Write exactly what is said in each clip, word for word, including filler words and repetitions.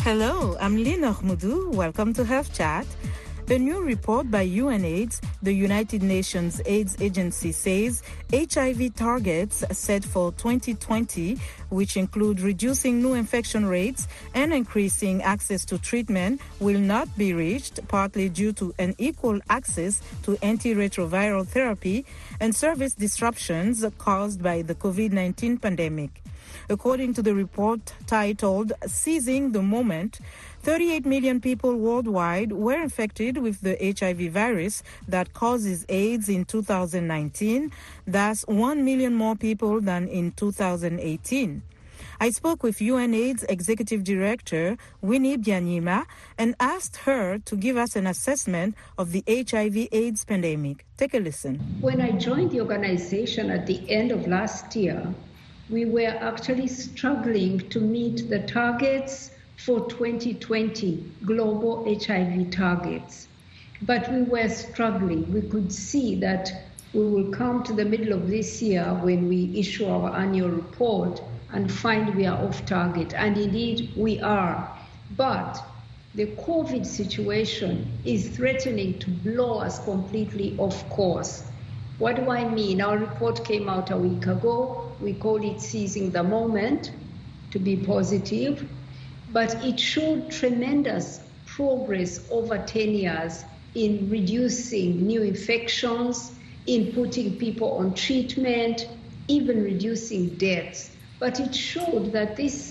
Hello, I'm Lina Khmoudou. Welcome to Health Chat. A new report by UNAIDS, the United Nations AIDS Agency, says H I V targets set for twenty twenty, which include reducing new infection rates and increasing access to treatment, will not be reached, partly due to unequal access to antiretroviral therapy and service disruptions caused by the covid nineteen pandemic. According to the report titled Seizing the Moment, thirty-eight million people worldwide were infected with the H I V virus that causes AIDS in two thousand nineteen. That's one million more people than in two thousand eighteen. I spoke with UNAIDS Executive Director Winnie Byanyima and asked her to give us an assessment of the H I V AIDS pandemic. Take a listen. When I joined the organization at the end of last year, we were actually struggling to meet the targets for twenty twenty, global H I V targets. But we were struggling. We could see that we will come to the middle of this year when we issue our annual report and find we are off target. And indeed, we are. But the COVID situation is threatening to blow us completely off course. What do I mean? Our report came out a week ago. We call it Seizing the Moment, to be positive. But it showed tremendous progress over ten years in reducing new infections, in putting people on treatment, even reducing deaths. But it showed that this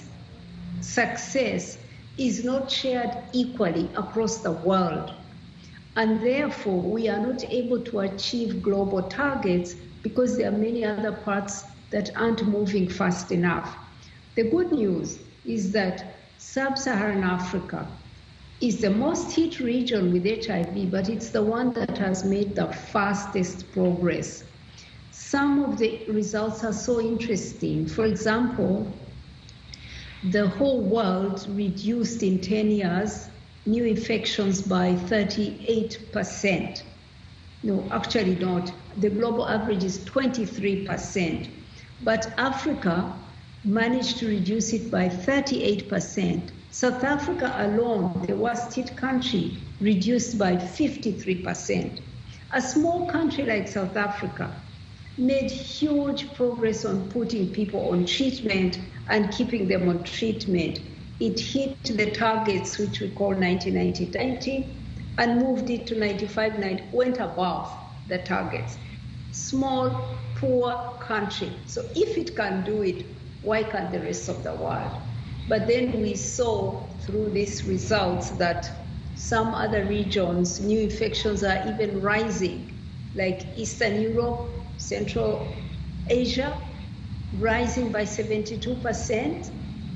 success is not shared equally across the world. And therefore, we are not able to achieve global targets because there are many other parts that aren't moving fast enough. The good news is that Sub-Saharan Africa is the most hit region with H I V, but it's the one that has made the fastest progress. Some of the results are so interesting. For example, the whole world reduced in ten years new infections by thirty-eight percent. No, actually not. The global average is twenty-three percent. But Africa managed to reduce it by thirty-eight percent. South Africa alone, the worst hit country, reduced by fifty-three percent. A small country like South Africa made huge progress on putting people on treatment and keeping them on treatment. It hit the targets, which we call ninety ninety ninety, and moved it to ninety-five ninety, went above the targets. Small, poor country. So if it can do it, why can't the rest of the world? But then we saw through these results that some other regions, new infections are even rising, like Eastern Europe, Central Asia, rising by seventy-two percent.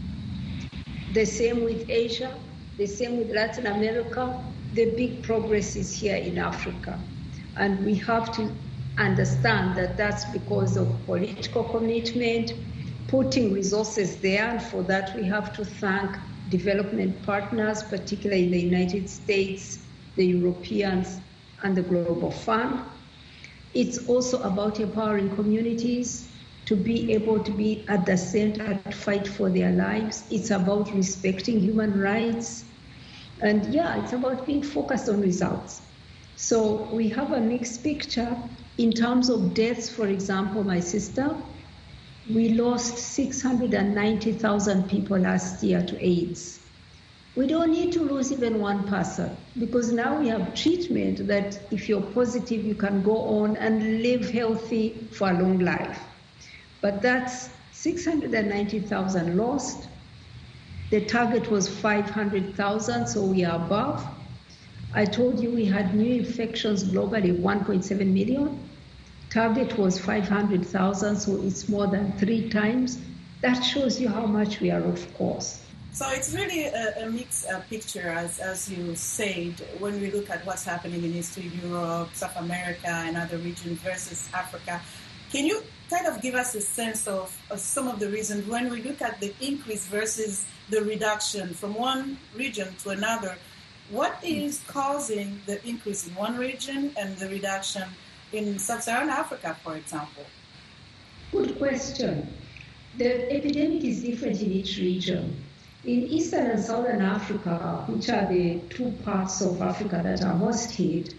The same with Asia, the same with Latin America. The big progress is here in Africa. And we have to understand that that's because of political commitment, putting resources there. And for that, we have to thank development partners, particularly in the United States, the Europeans, and the Global Fund. It's also about empowering communities to be able to be at the center to fight for their lives. It's about respecting human rights. And yeah, it's about being focused on results. So we have a mixed picture. In terms of deaths, for example, my sister, we lost six hundred ninety thousand people last year to AIDS. We don't need to lose even one person because now we have treatment that if you're positive, you can go on and live healthy for a long life. But that's six hundred ninety thousand lost. The target was five hundred thousand, so we are above. I told you we had new infections globally, one point seven million. Target was five hundred thousand, so it's more than three times. That shows you how much we are off course. So it's really a, a mixed uh, picture, as, as you said, when we look at what's happening in Eastern Europe, South America, and other regions versus Africa. Can you kind of give us a sense of, of some of the reasons when we look at the increase versus the reduction from one region to another? What is causing the increase in one region and the reduction in Sub-Saharan Africa, for example? Good question. The epidemic is different in each region. In Eastern and Southern Africa, which are the two parts of Africa that are most hit,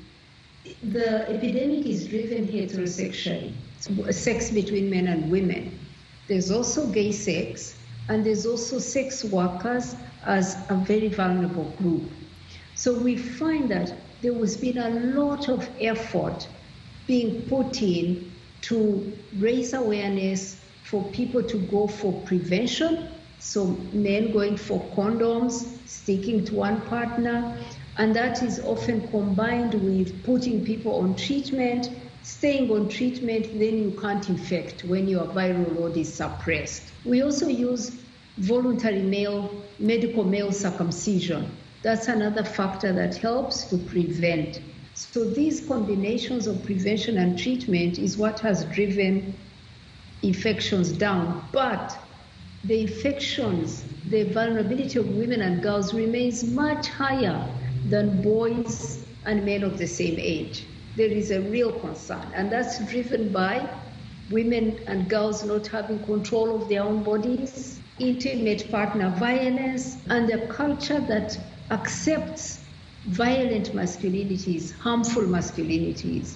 the epidemic is driven heterosexually, sex between men and women. There's also gay sex, and there's also sex workers as a very vulnerable group. So we find that there has been a lot of effort being put in to raise awareness for people to go for prevention. So men going for condoms, sticking to one partner, and that is often combined with putting people on treatment, staying on treatment, then you can't infect when your viral load is suppressed. We also use voluntary male, medical male circumcision. That's another factor that helps to prevent. So these combinations of prevention and treatment is what has driven infections down. But the infections, the vulnerability of women and girls remains much higher than boys and men of the same age. There is a real concern, and that's driven by women and girls not having control of their own bodies, intimate partner violence, and the culture that accepts violent masculinities, harmful masculinities.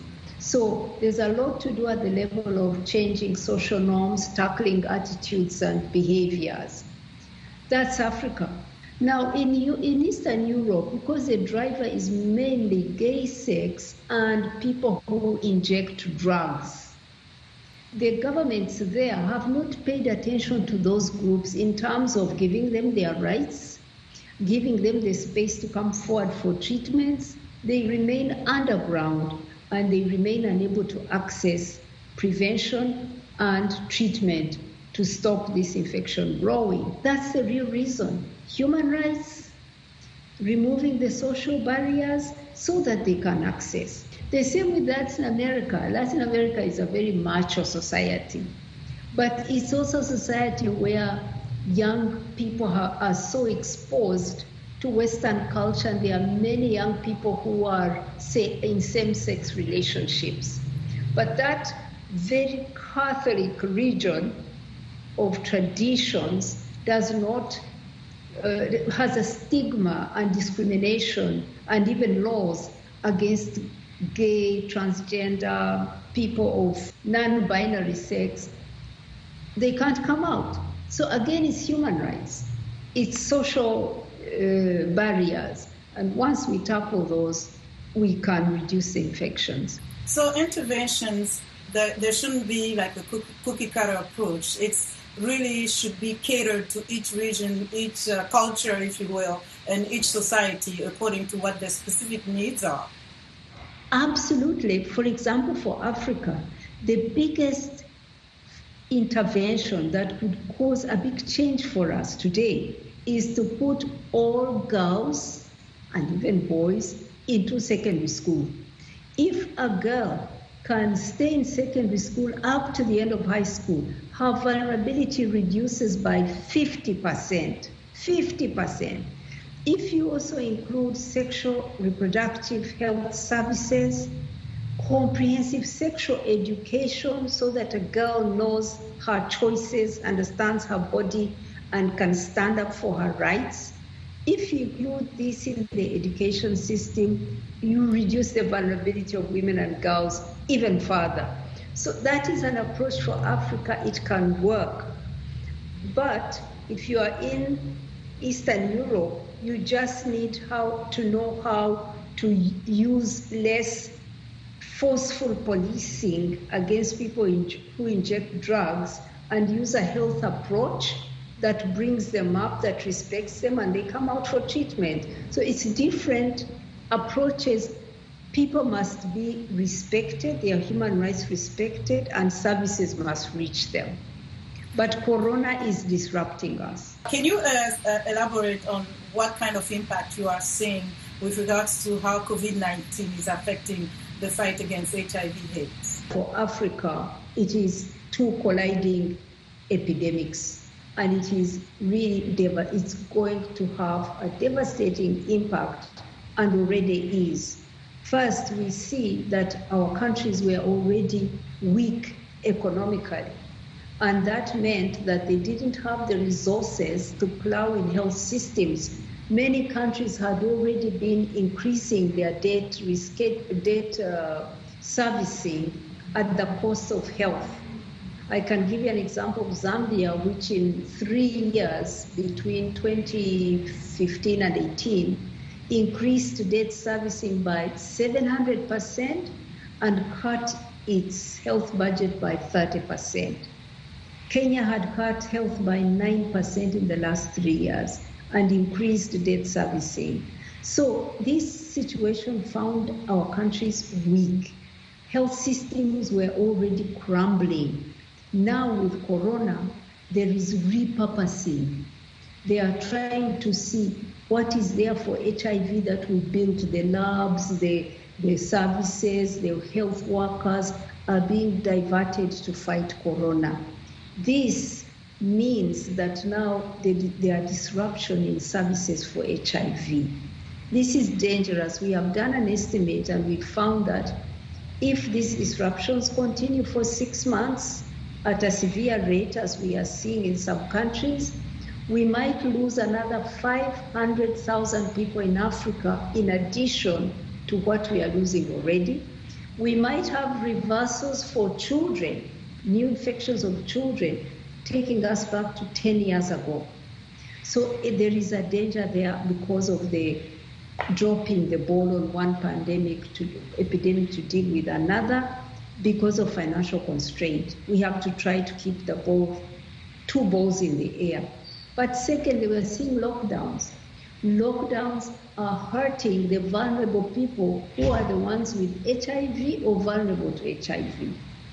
So there's a lot to do at the level of changing social norms, tackling attitudes and behaviors. That's Africa. Now, in, in Eastern Europe, because the driver is mainly gay sex and people who inject drugs, the governments there have not paid attention to those groups in terms of giving them their rights, giving them the space to come forward for treatments. They remain underground and they remain unable to access prevention and treatment to stop this infection growing. That's the real reason. Human rights, removing the social barriers so that they can access. The same with Latin America. Latin America is a very macho society, but it's also a society where young people are, are so exposed to Western culture, and there are many young people who are, say, in same-sex relationships. But that very Catholic region of traditions does not, uh, has a stigma and discrimination and even laws against gay, transgender, people of non-binary sex. They can't come out. So again, it's human rights. It's social uh, barriers. And once we tackle those, we can reduce the infections. So interventions, that there shouldn't be like a cookie cutter approach. It's really should be catered to each region, each uh, culture, if you will, and each society according to what their specific needs are. Absolutely. For example, for Africa, the biggest intervention that could cause a big change for us today is to put all girls and even boys into secondary school. If a girl can stay in secondary school up to the end of high school, her vulnerability reduces by fifty percent. fifty percent. If you also include sexual reproductive health services, comprehensive sexual education so that a girl knows her choices, understands her body, and can stand up for her rights. If you include this in the education system, you reduce the vulnerability of women and girls even further. So that is an approach for Africa. It can work. But if you are in Eastern Europe, you just need how to know how to use less forceful policing against people who inject drugs and use a health approach that brings them up, that respects them, and they come out for treatment. So it's different approaches. People must be respected, their human rights respected, and services must reach them. But Corona is disrupting us. Can you uh, uh, elaborate on what kind of impact you are seeing with regards to how COVID nineteen is affecting the fight against H I V AIDS? For Africa, it is two colliding epidemics, and it is really dev- it's going to have a devastating impact, and already is. First, we see that our countries were already weak economically, And that meant that they didn't have the resources to plow in health systems. Many countries had already been increasing their debt, debt uh, servicing at the cost of health. I can give you an example of Zambia, which in three years between twenty fifteen and eighteen increased debt servicing by seven hundred percent and cut its health budget by thirty percent. Kenya had cut health by nine percent in the last three years and increased debt servicing. So this situation found our countries weak. Health systems were already crumbling. Now with Corona, there is repurposing. They are trying to see what is there for H I V that we built. The labs, the, the services, the health workers are being diverted to fight Corona. This means that now there are disruption in services for H I V. This is dangerous. We have done an estimate and we found that if these disruptions continue for six months at a severe rate, as we are seeing in some countries, we might lose another five hundred thousand people in Africa in addition to what we are losing already. We might have reversals for children, new infections of children, taking us back to ten years ago. So there is a danger there because of the dropping the ball on one pandemic to epidemic to deal with another because of financial constraint. We have to try to keep the ball, two balls in the air. But secondly, we're seeing lockdowns. Lockdowns are hurting the vulnerable people who are the ones with H I V or vulnerable to H I V.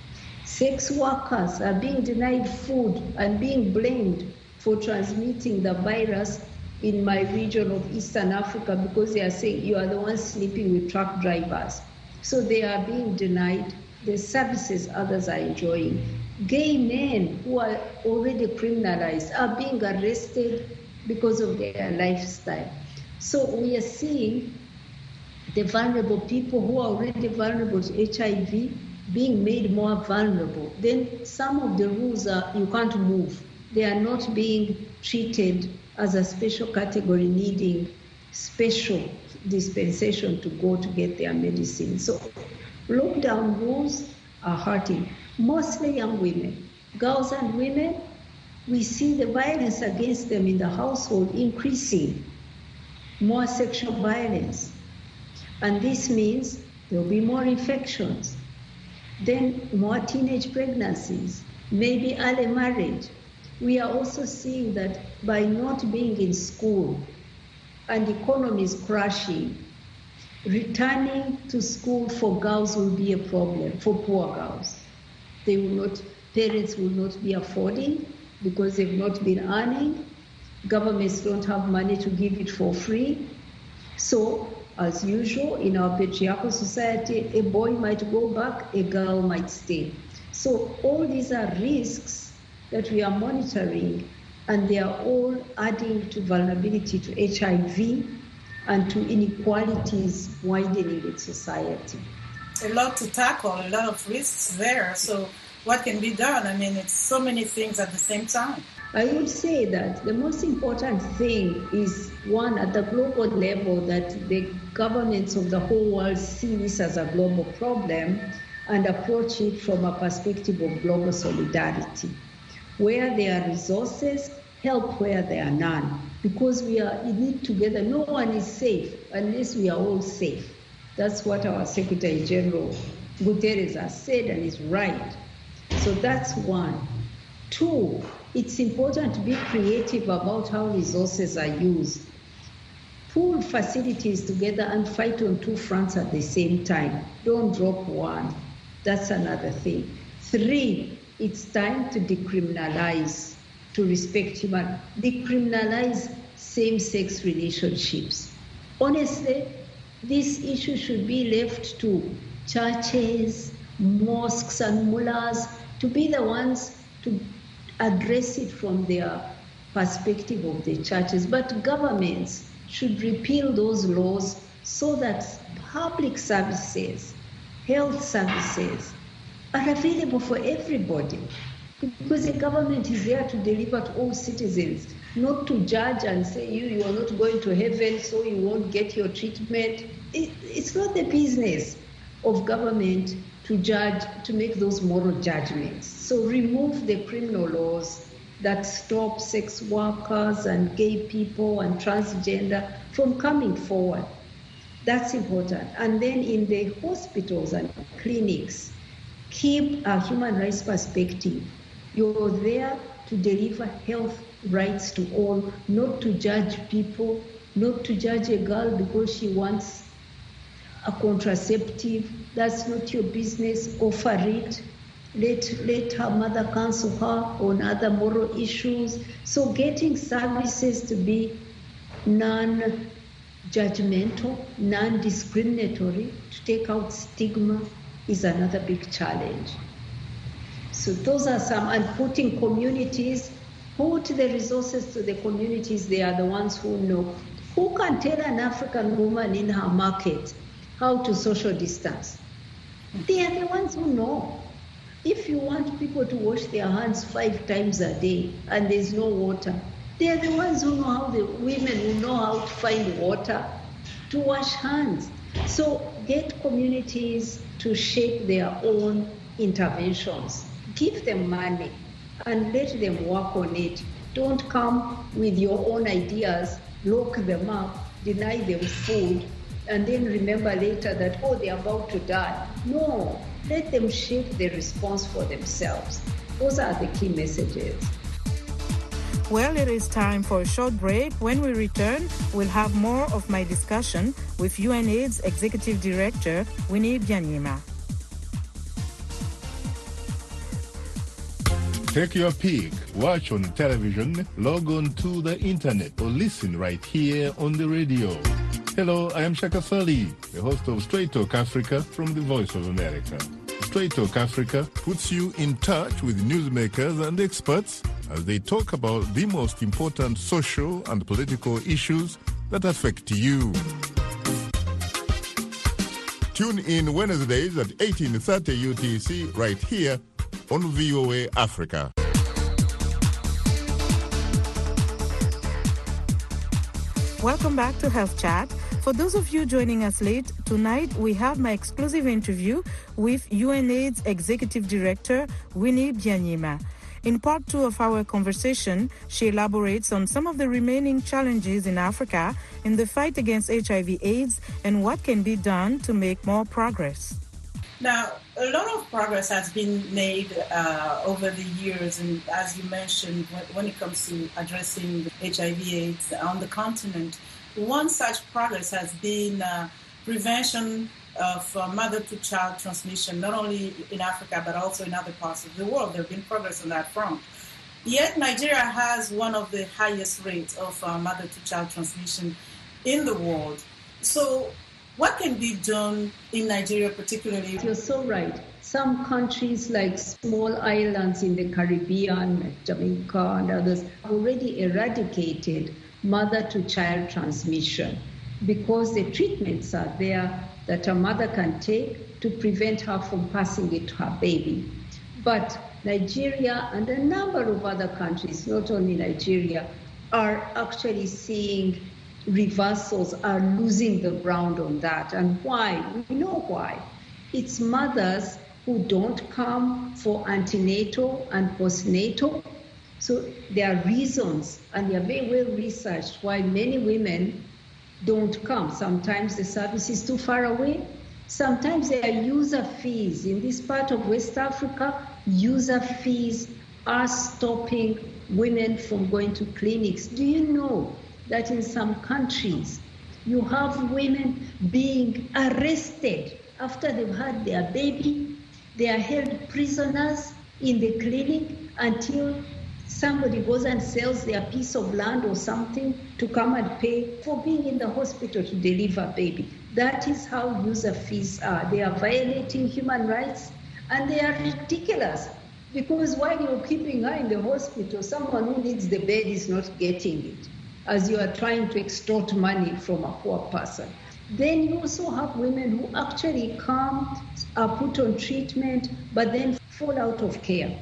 Sex workers are being denied food and being blamed for transmitting the virus in my region of Eastern Africa because they are saying you are the ones sleeping with truck drivers. So they are being denied the services others are enjoying. Gay men who are already criminalized are being arrested because of their lifestyle. So we are seeing the vulnerable people who are already vulnerable to H I V being made more vulnerable. Then some of the rules are you can't move. They are not being treated as a special category needing special dispensation to go to get their medicine. So lockdown rules are hurting mostly young women. Girls and women, we see the violence against them in the household increasing, more sexual violence. And this means there will be more infections, then more teenage pregnancies, maybe early marriage. We are also seeing that by not being in school and the economy is crashing, returning to school for girls will be a problem, for poor girls. They will not, parents will not be affording because they've not been earning. Governments don't have money to give it for free. So, as usual, in our patriarchal society, a boy might go back, a girl might stay. So all these are risks that we are monitoring, and they are all adding to vulnerability to H I V and to inequalities widening in society. A lot to tackle, a lot of risks there. So what can be done? I mean, it's so many things at the same time. I would say that the most important thing is, one, at the global level, that the governments of the whole world see this as a global problem and approach it from a perspective of global solidarity. Where there are resources, help where there are none. Because we are in it together. No one is safe unless we are all safe. That's what our Secretary General Guterres has said and is right. So that's one. Two, it's important to be creative about how resources are used. Pull facilities together and fight on two fronts at the same time. Don't drop one. That's another thing. Three, it's time to decriminalize, to respect human, decriminalize same-sex relationships. Honestly, this issue should be left to churches, mosques, and mullahs to be the ones to address it from their perspective of the churches. But governments should repeal those laws so that public services, health services, are available for everybody. Because the government is there to deliver to all citizens, not to judge and say you, you are not going to heaven, so you won't get your treatment. It, it's not the business of government to judge, to make those moral judgments. So remove the criminal laws that stop sex workers and gay people and transgender from coming forward. That's important. And then in the hospitals and clinics, keep a human rights perspective. You're there to deliver health rights to all, not to judge people, not to judge a girl because she wants a contraceptive. That's not your business. Offer it. Let, let her mother counsel her on other moral issues. So getting services to be non-judgmental, non-discriminatory, to take out stigma is another big challenge. So those are some, and putting communities, put the resources to the communities. They are the ones who know. Who can tell an African woman in her market how to social distance? They are the ones who know. If you want people to wash their hands five times a day and there's no water, they are the ones who know how, the women who know how to find water to wash hands. So get communities to shape their own interventions. Give them money and let them work on it. Don't come with your own ideas, lock them up, deny them food, and then remember later that, oh, they're about to die. No, let them shape the response for themselves. Those are the key messages. Well, it is time for a short break. When we return, we'll have more of my discussion with UNAIDS Executive Director, Winnie Byanyima. Take your pick, watch on television, log on to the internet, or listen right here on the radio. Hello, I am Shaka Sali, the host of Straight Talk Africa from the Voice of America. Straight Talk Africa puts you in touch with newsmakers and experts as they talk about the most important social and political issues that affect you. Tune in Wednesdays at eighteen thirty U T C right here on V O A Africa. Welcome back to Health Chat. For those of you joining us late, tonight we have my exclusive interview with UNAIDS Executive Director, Winnie Byanyima. In part two of our conversation, she elaborates on some of the remaining challenges in Africa in the fight against H I V AIDS and what can be done to make more progress. Now, a lot of progress has been made uh, over the years, and as you mentioned, when, when it comes to addressing H I V AIDS on the continent, one such progress has been uh, prevention of uh, mother-to-child transmission, not only in Africa but also in other parts of the world. There have been progress on that front. Yet Nigeria has one of the highest rates of uh, mother-to-child transmission in the world. So what can be done in Nigeria particularly? You're so right. Some countries like small islands in the Caribbean, like Jamaica and others, have already eradicated mother-to-child transmission because the treatments are there that a mother can take to prevent her from passing it to her baby. But Nigeria and a number of other countries, not only Nigeria, are actually seeing reversals, are losing the ground on that. And why? We know why. It's mothers who don't come for antenatal and postnatal. So there are reasons, and they are very well researched, why many women don't come. Sometimes the service is too far away. Sometimes there are user fees. In this part of West Africa, user fees are stopping women from going to clinics. Do you know that in some countries, you have women being arrested after they've had their baby? They are held prisoners in the clinic until somebody goes and sells their piece of land or something to come and pay for being in the hospital to deliver a baby. That is how user fees are. They are violating human rights, and they are ridiculous because while you're keeping her in the hospital, someone who needs the bed is not getting it, as you are trying to extort money from a poor person. Then you also have women who actually come, are put on treatment, but then fall out of care.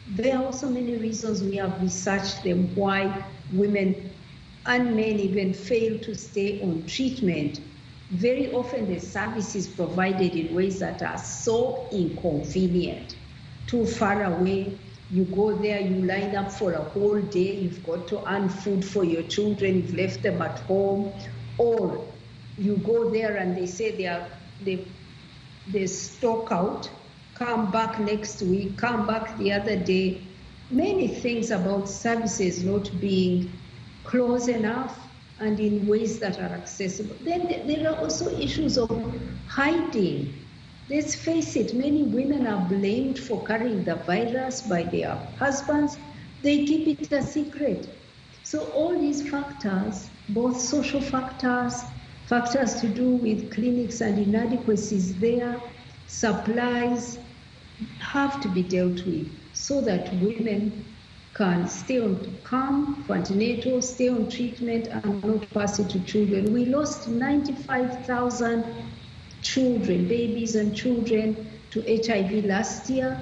There are also many reasons. We have researched them why women and men even fail to stay on treatment. Very often the service is provided in ways that are so inconvenient, too far away. You go there, you line up for a whole day, you've got to earn food for your children, you've left them at home, or you go there and they say they are they, they stock out, come back next week, come back the other day. Many things about services not being close enough and in ways that are accessible. Then there are also issues of hiding. Let's face it, many women are blamed for carrying the virus by their husbands. They keep it a secret. So all these factors, both social factors, factors to do with clinics and inadequacies there, supplies, have to be dealt with so that women can stay on calm, for antenatal, stay on treatment and not pass it to children. We lost ninety-five thousand children, babies and children to H I V last year.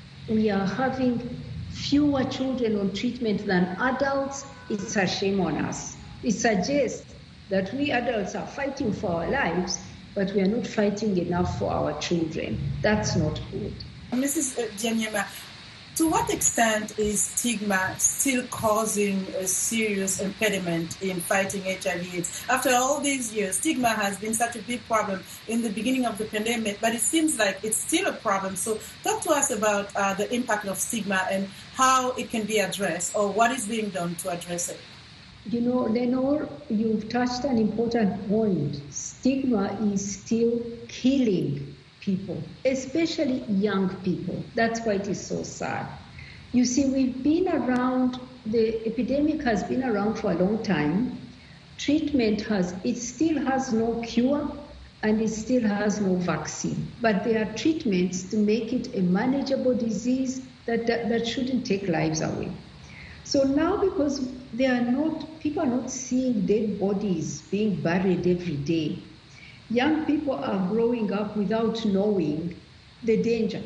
We are having fewer children on treatment than adults. It's a shame on us. It suggests that we adults are fighting for our lives, but we are not fighting enough for our children. That's not good. Missus Byanyima, to what extent is stigma still causing a serious impediment in fighting H I V AIDS? After all these years, stigma has been such a big problem in the beginning of the pandemic, but it seems like it's still a problem. So talk to us about uh, the impact of stigma and how it can be addressed, or what is being done to address it. You know, Lenore, you've touched an important point. Stigma is still killing people, especially young people. That's why it is so sad. You see, we've been around, the epidemic has been around for a long time. Treatment has, it still has no cure and it still has no vaccine. But there are treatments to make it a manageable disease that, that, that shouldn't take lives away. So now, because they are not, people are not seeing dead bodies being buried every day, young people are growing up without knowing the danger.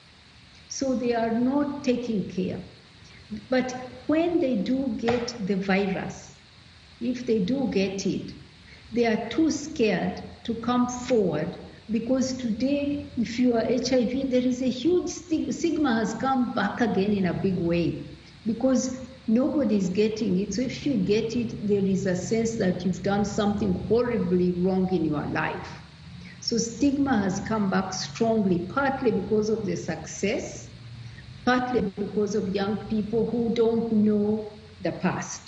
So they are not taking care. But when they do get the virus, if they do get it, they are too scared to come forward, because today, if you are H I V, there is a huge stigma. Stigma has come back again in a big way, because nobody is getting it. So if you get it, there is a sense that you've done something horribly wrong in your life. So stigma has come back strongly, partly because of the success, partly because of young people who don't know the past.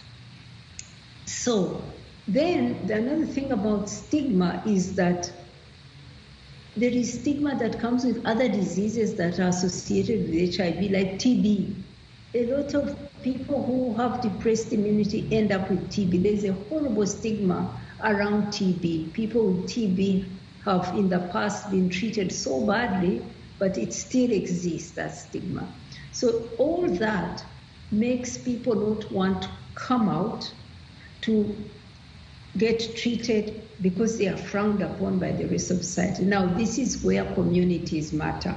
So then the another thing about stigma is that there is stigma that comes with other diseases that are associated with H I V, like T B. A lot of people who have depressed immunity end up with T B. There's a horrible stigma around T B. People with T B have in the past been treated so badly, but it still exists, that stigma. So all that makes people not want to come out to get treated because they are frowned upon by the rest of society. Now, this is where communities matter.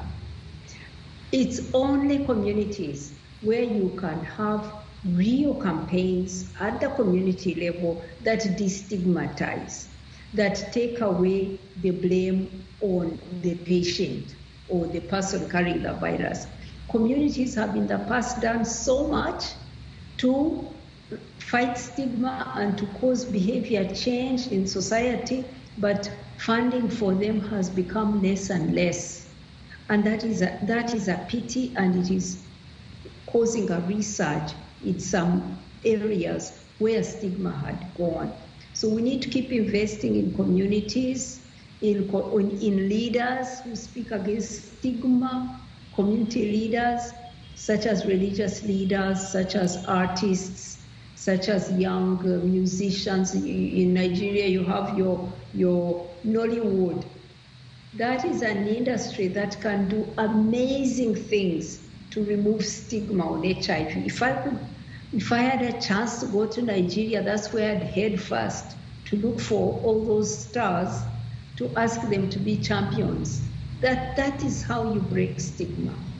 It's only communities where you can have real campaigns at the community level that destigmatize, that take away the blame on the patient or the person carrying the virus. Communities have in the past done so much to fight stigma and to cause behavior change in society, but funding for them has become less and less. And that is a, that is a pity, and it is causing a resurge in some areas where stigma had gone. So we need to keep investing in communities, in, in leaders who speak against stigma, community leaders, such as religious leaders, such as artists, such as young uh, musicians. In Nigeria, you have your, your Nollywood. That is an industry that can do amazing things to remove stigma on H I V. If I could, if I had a chance to go to Nigeria, that's where I'd head first, to look for all those stars, to ask them to be champions. That that is how you break stigma.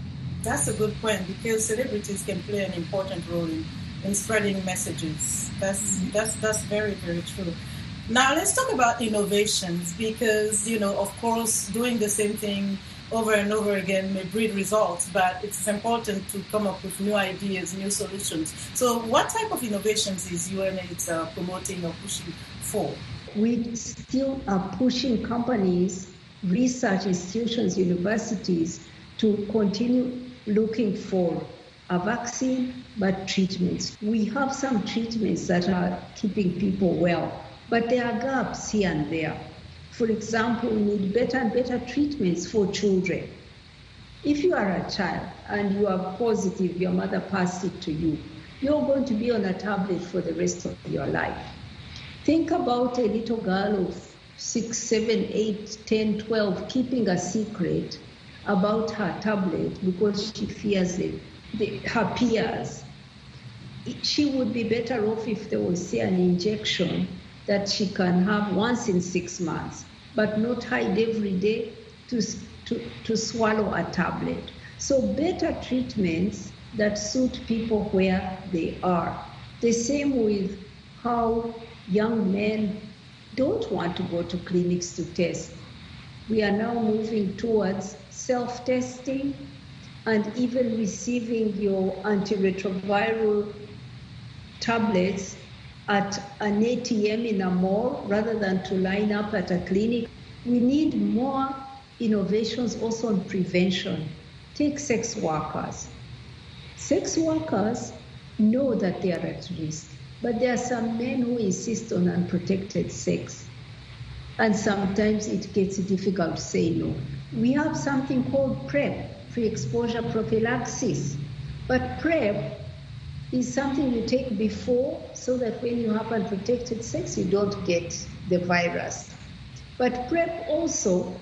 That's a good point, because celebrities can play an important role in, in spreading messages. That's that's that's very, very true. Now let's talk about innovations, because, you know, of course, doing the same thing over and over again may breed results, but it's important to come up with new ideas, new solutions. So what type of innovations is UNAIDS uh, promoting or pushing for? We still are pushing companies, research institutions, universities to continue looking for a vaccine, but treatments. We have some treatments that are keeping people well, but there are gaps here and there. For example, we need better and better treatments for children. If you are a child and you are positive, your mother passed it to you, you're going to be on a tablet for the rest of your life. Think about a little girl of six, seven, eight, ten, twelve keeping a secret about her tablet because she fears it, the, her peers. She would be better off if there was, say, an injection that she can have once in six months, but not hide every day to, to, to swallow a tablet. So better treatments that suit people where they are. The same with how young men don't want to go to clinics to test. We are now moving towards self-testing and even receiving your antiretroviral tablets at an A T M in a mall rather than to line up at a clinic. We need more innovations also on prevention. Take sex workers. Sex workers know that they are at risk, but there are some men who insist on unprotected sex. And sometimes it gets difficult to say no. We have something called PrEP, pre-exposure prophylaxis. But PrEP is something you take before so that when you have unprotected sex, you don't get the virus. But PrEP also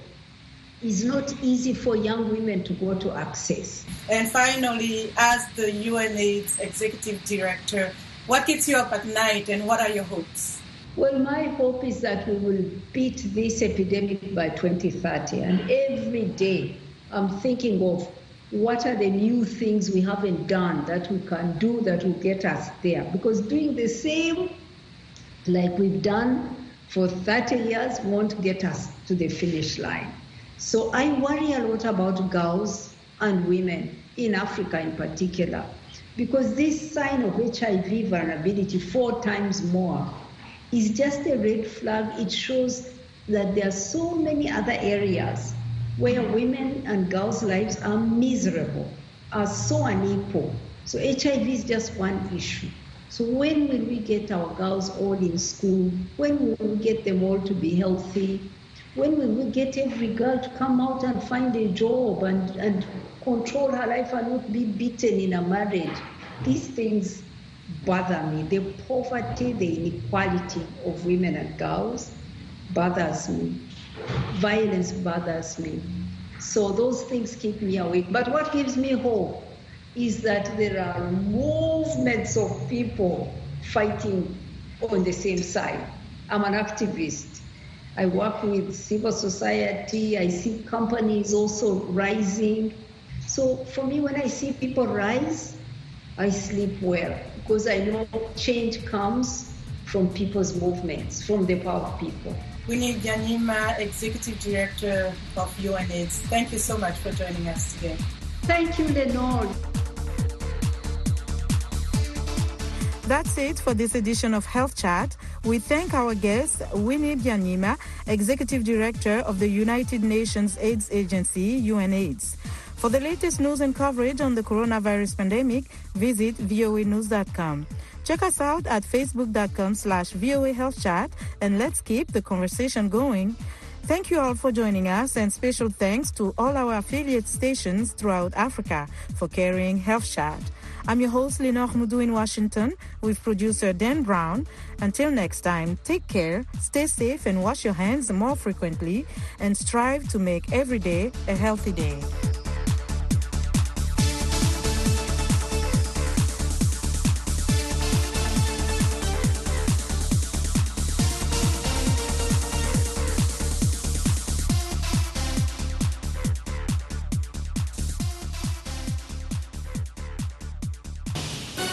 is not easy for young women to go to access. And finally, as the UNAIDS Executive Director, what keeps you up at night and what are your hopes? Well, my hope is that we will beat this epidemic by twenty thirty. And every day I'm thinking of what are the new things we haven't done that we can do that will get us there. Because doing the same like we've done for thirty years won't get us to the finish line. So I worry a lot about girls and women in Africa in particular, because this sign of H I V vulnerability four times more is just a red flag. It shows that there are so many other areas where women and girls' lives are miserable, are so unequal. So H I V is just one issue. So when will we get our girls all in school? When will we get them all to be healthy? When will we get every girl to come out and find a job and, and control her life and not be beaten in a marriage? These things bother me. The poverty, the inequality of women and girls bothers me. Violence bothers me. So those things keep me awake. But what gives me hope is that there are movements of people fighting on the same side. I'm an activist. I work with civil society. I see companies also rising. So for me, when I see people rise, I sleep well, because I know change comes from people's movements, from the power of people. Winnie Byanyima, Executive Director of UNAIDS. Thank you so much for joining us today. Thank you, Lenore. That's it for this edition of Health Chat. We thank our guest, Winnie Byanyima, Executive Director of the United Nations AIDS Agency, UNAIDS. For the latest news and coverage on the coronavirus pandemic, visit V O A news dot com. Check us out at facebook.com slash VOA Health Chat, and let's keep the conversation going. Thank you all for joining us, and special thanks to all our affiliate stations throughout Africa for carrying Health Chat. I'm your host, Lenore Moudou in Washington, with producer Dan Brown. Until next time, take care, stay safe, and wash your hands more frequently, and strive to make every day a healthy day.